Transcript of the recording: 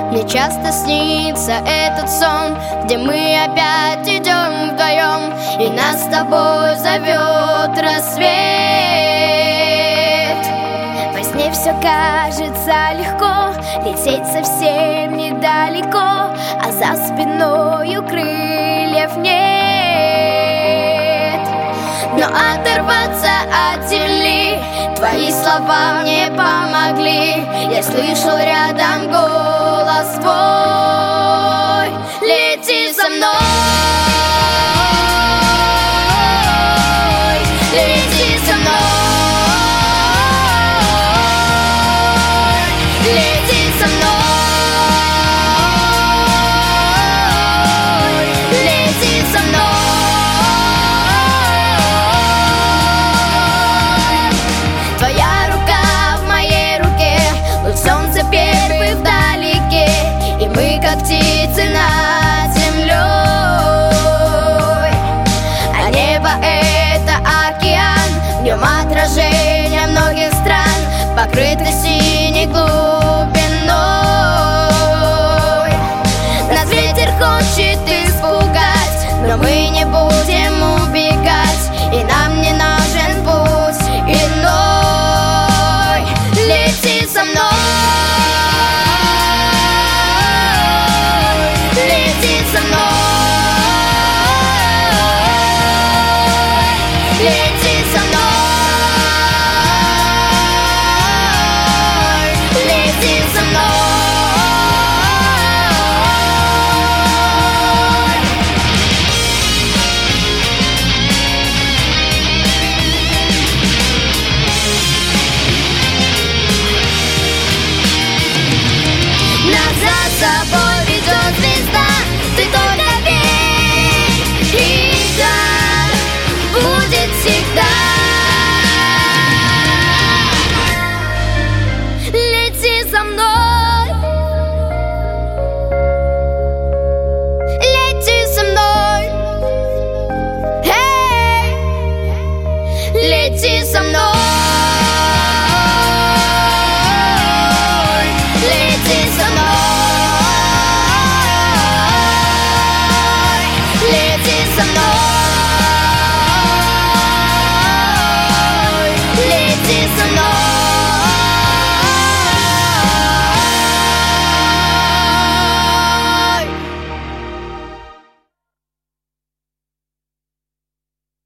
Мне часто снится этот сон, где мы опять идем вдвоем, и нас с тобой зовет рассвет. Во сне все кажется легко, лететь совсем недалеко, а за спиною крыльев нет. Но оторваться от земли твои слова мне помогли. Я слышал рядом